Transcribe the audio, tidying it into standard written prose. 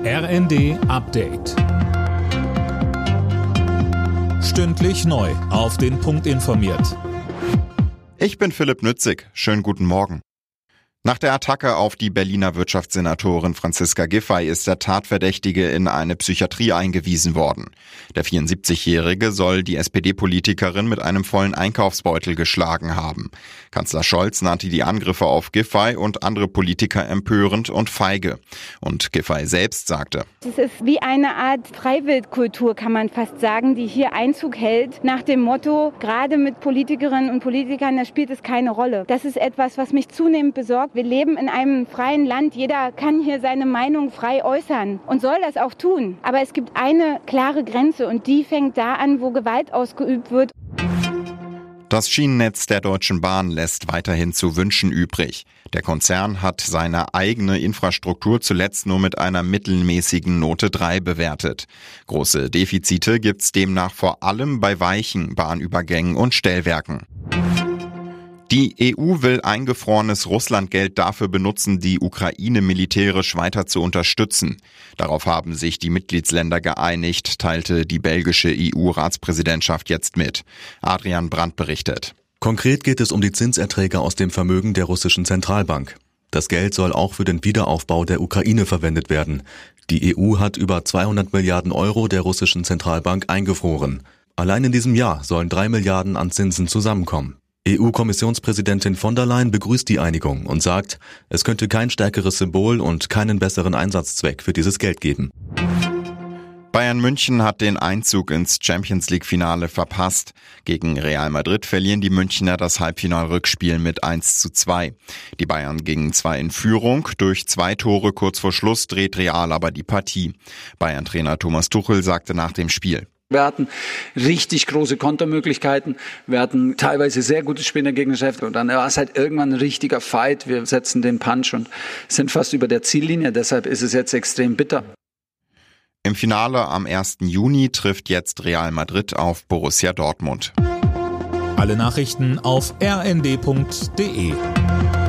RND Update. Stündlich neu auf den Punkt informiert. Ich bin Philipp Nützig. Schönen guten Morgen. Nach der Attacke auf die Berliner Wirtschaftssenatorin Franziska Giffey ist der Tatverdächtige in eine Psychiatrie eingewiesen worden. Der 74-Jährige soll die SPD-Politikerin mit einem vollen Einkaufsbeutel geschlagen haben. Kanzler Scholz nannte die Angriffe auf Giffey und andere Politiker empörend und feige. Und Giffey selbst sagte: Es ist wie eine Art Freiwildkultur, kann man fast sagen, die hier Einzug hält, nach dem Motto, gerade mit Politikerinnen und Politikern, da spielt es keine Rolle. Das ist etwas, was mich zunehmend besorgt. Wir leben in einem freien Land. Jeder kann hier seine Meinung frei äußern und soll das auch tun. Aber es gibt eine klare Grenze und die fängt da an, wo Gewalt ausgeübt wird. Das Schienennetz der Deutschen Bahn lässt weiterhin zu wünschen übrig. Der Konzern hat seine eigene Infrastruktur zuletzt nur mit einer mittelmäßigen Note 3 bewertet. Große Defizite gibt's demnach vor allem bei weichen Bahnübergängen und Stellwerken. Die EU will eingefrorenes Russlandgeld dafür benutzen, die Ukraine militärisch weiter zu unterstützen. Darauf haben sich die Mitgliedsländer geeinigt, teilte die belgische EU-Ratspräsidentschaft jetzt mit. Adrian Brandt berichtet. Konkret geht es um die Zinserträge aus dem Vermögen der russischen Zentralbank. Das Geld soll auch für den Wiederaufbau der Ukraine verwendet werden. Die EU hat über 200 Milliarden Euro der russischen Zentralbank eingefroren. Allein in diesem Jahr sollen 3 Milliarden an Zinsen zusammenkommen. EU-Kommissionspräsidentin von der Leyen begrüßt die Einigung und sagt, es könnte kein stärkeres Symbol und keinen besseren Einsatzzweck für dieses Geld geben. Bayern München hat den Einzug ins Champions-League-Finale verpasst. Gegen Real Madrid verlieren die Münchner das Halbfinalrückspiel mit 1:2. Die Bayern gingen zwar in Führung, durch 2 Tore kurz vor Schluss dreht Real aber die Partie. Bayern-Trainer Thomas Tuchel sagte nach dem Spiel: Wir hatten richtig große Kontermöglichkeiten. Wir hatten teilweise sehr gutes Spiel in der Gegnerschaft. Und dann war es halt irgendwann ein richtiger Fight. Wir setzen den Punch und sind fast über der Ziellinie. Deshalb ist es jetzt extrem bitter. Im Finale am 1. Juni trifft jetzt Real Madrid auf Borussia Dortmund. Alle Nachrichten auf rnd.de.